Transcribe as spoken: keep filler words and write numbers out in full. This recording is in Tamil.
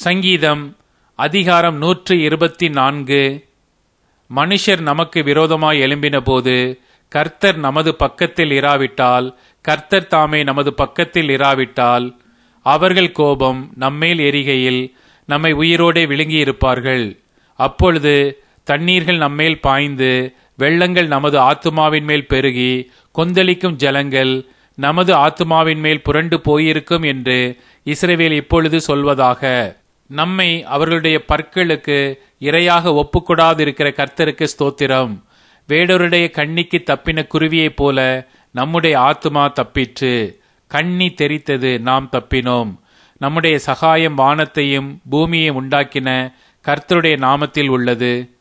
சங்கீதம் அதிகாரம் நூற்று இருபத்தி நான்கு. மனுஷர் நமக்கு விரோதமாய் எழும்பின போது கர்த்தர் நமது பக்கத்தில் இராவிட்டால், கர்த்தர் தாமே நமது பக்கத்தில் இராவிட்டால், அவர்கள் கோபம் நம்மேல் எரிகையில் நம்மை உயிரோடே விழுங்கியிருப்பார்கள். அப்பொழுது தண்ணீர்கள் நம்மேல் பாய்ந்து வெள்ளங்கள் நமது ஆத்துமாவின் மேல் பெருகி கொந்தளிக்கும் ஜலங்கள் நமது ஆத்துமாவின் மேல் புரண்டு போயிருக்கும் என்று இஸ்ரவேல் இப்பொழுது சொல்வதாக. நம்மை அவர்களுடைய பற்களுக்கு இரையாக ஒப்புக்கொடாதிருக்கிற கர்த்தருக்கு ஸ்தோத்திரம். வேடருடைய கண்ணிக்கு தப்பின குருவியைப் போல நம்முடைய ஆத்துமா தப்பிற்று. கண்ணி தெரித்தது, நாம் தப்பினோம். நம்முடைய சகாயம் வானத்தையும் பூமியை உண்டாக்கின கர்த்தருடைய நாமத்தில் உள்ளது.